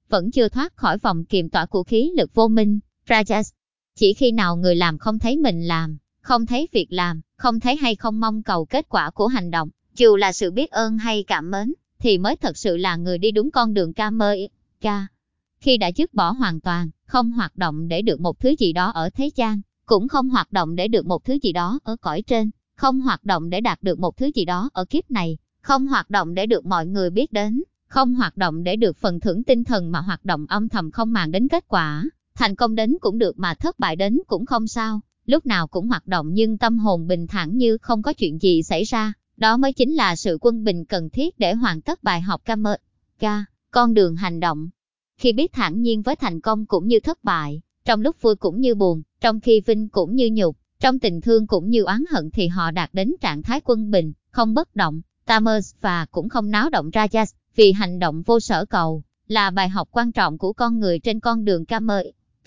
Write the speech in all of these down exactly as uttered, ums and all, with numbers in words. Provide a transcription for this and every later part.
vẫn chưa thoát khỏi vòng kiềm tỏa của khí lực vô minh, Rajas. Chỉ khi nào người làm không thấy mình làm, không thấy việc làm, không thấy hay không mong cầu kết quả của hành động, dù là sự biết ơn hay cảm mến, thì mới thật sự là người đi đúng con đường Karma. Khi đã dứt bỏ hoàn toàn, không hoạt động để được một thứ gì đó ở thế gian, cũng không hoạt động để được một thứ gì đó ở cõi trên, không hoạt động để đạt được một thứ gì đó ở kiếp này, không hoạt động để được mọi người biết đến, không hoạt động để được phần thưởng tinh thần mà hoạt động âm thầm không màng đến kết quả, thành công đến cũng được mà thất bại đến cũng không sao, lúc nào cũng hoạt động nhưng tâm hồn bình thản như không có chuyện gì xảy ra, đó mới chính là sự quân bình cần thiết để hoàn tất bài học Karma. Con đường hành động. Khi biết thản nhiên với thành công cũng như thất bại, trong lúc vui cũng như buồn, trong khi vinh cũng như nhục, trong tình thương cũng như oán hận thì họ đạt đến trạng thái quân bình, không bất động, Tamas và cũng không náo động Rajas, vì hành động vô sở cầu, là bài học quan trọng của con người trên con đường Karma.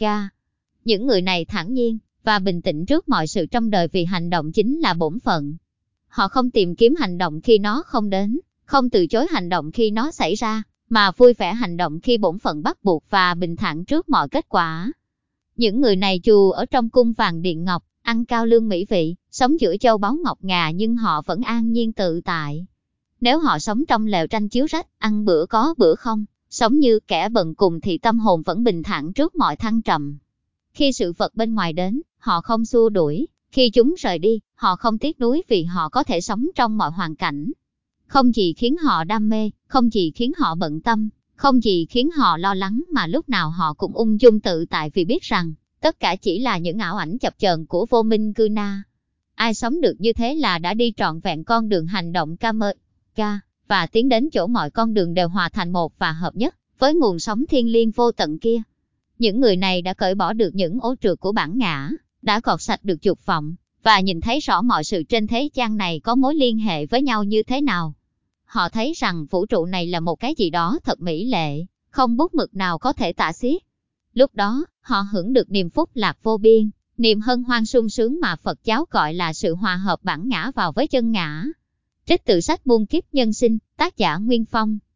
Những người này thản nhiên và bình tĩnh trước mọi sự trong đời vì hành động chính là bổn phận. Họ không tìm kiếm hành động khi nó không đến, không từ chối hành động khi nó xảy ra, mà vui vẻ hành động khi bổn phận bắt buộc và bình thản trước mọi kết quả. Những người này dù ở trong cung vàng điện ngọc, ăn cao lương mỹ vị, sống giữa châu báu ngọc ngà nhưng họ vẫn an nhiên tự tại. Nếu họ sống trong lều tranh chiếu rách, ăn bữa có bữa không, sống như kẻ bần cùng thì tâm hồn vẫn bình thản trước mọi thăng trầm. Khi sự vật bên ngoài đến, họ không xua đuổi, khi chúng rời đi, họ không tiếc nuối vì họ có thể sống trong mọi hoàn cảnh. Không gì khiến họ đam mê, không gì khiến họ bận tâm, không gì khiến họ lo lắng mà lúc nào họ cũng ung dung tự tại vì biết rằng, tất cả chỉ là những ảo ảnh chập chờn của vô minh cư na. Ai sống được như thế là đã đi trọn vẹn con đường hành động Karma, và tiến đến chỗ mọi con đường đều hòa thành một và hợp nhất, với nguồn sống thiên liêng vô tận kia. Những người này đã cởi bỏ được những ô trượt của bản ngã, đã gọt sạch được dục vọng, và nhìn thấy rõ mọi sự trên thế gian này có mối liên hệ với nhau như thế nào. Họ thấy rằng vũ trụ này là một cái gì đó thật mỹ lệ, không bút mực nào có thể tả xiết. Lúc đó, họ hưởng được niềm phúc lạc vô biên, niềm hân hoan sung sướng mà Phật giáo gọi là sự hòa hợp bản ngã vào với chân ngã. Trích từ sách Muôn kiếp nhân sinh, tác giả Nguyên Phong.